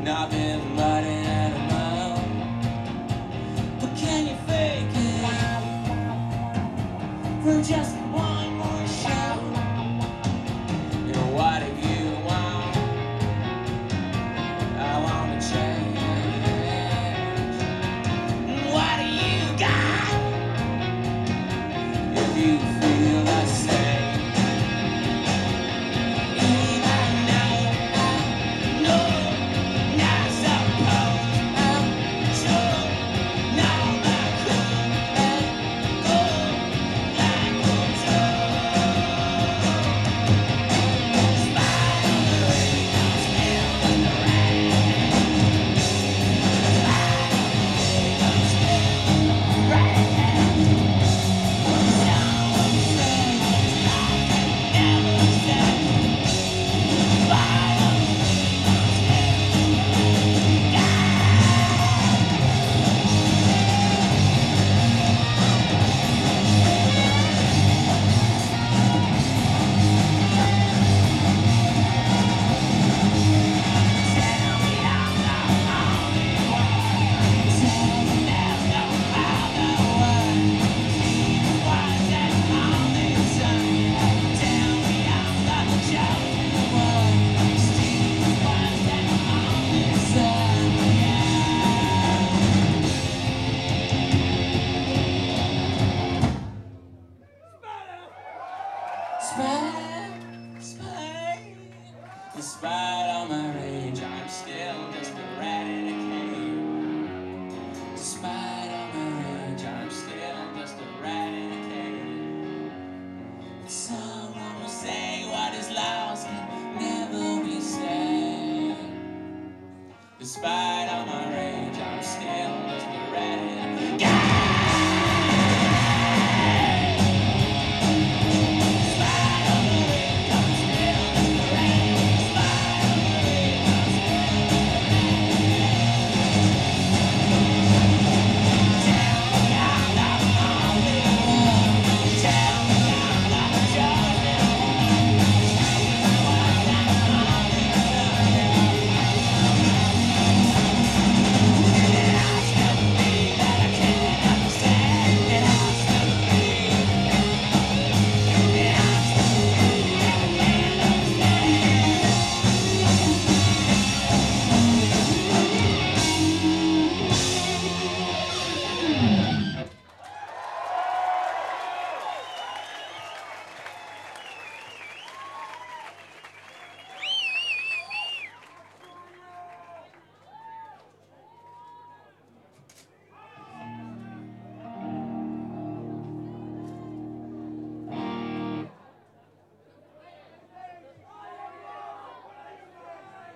nothing but an animal. But can you fake it for just one more show? You know what do you want? I want to change. What do you got? If you feel the same. Despite all my rage, I'm still just a rat in a cave. Despite all my rage, I'm still just a rat in a cave. Someone will say what is lost can never be saved. Despite all my rage, I'm still just a rat in a cave.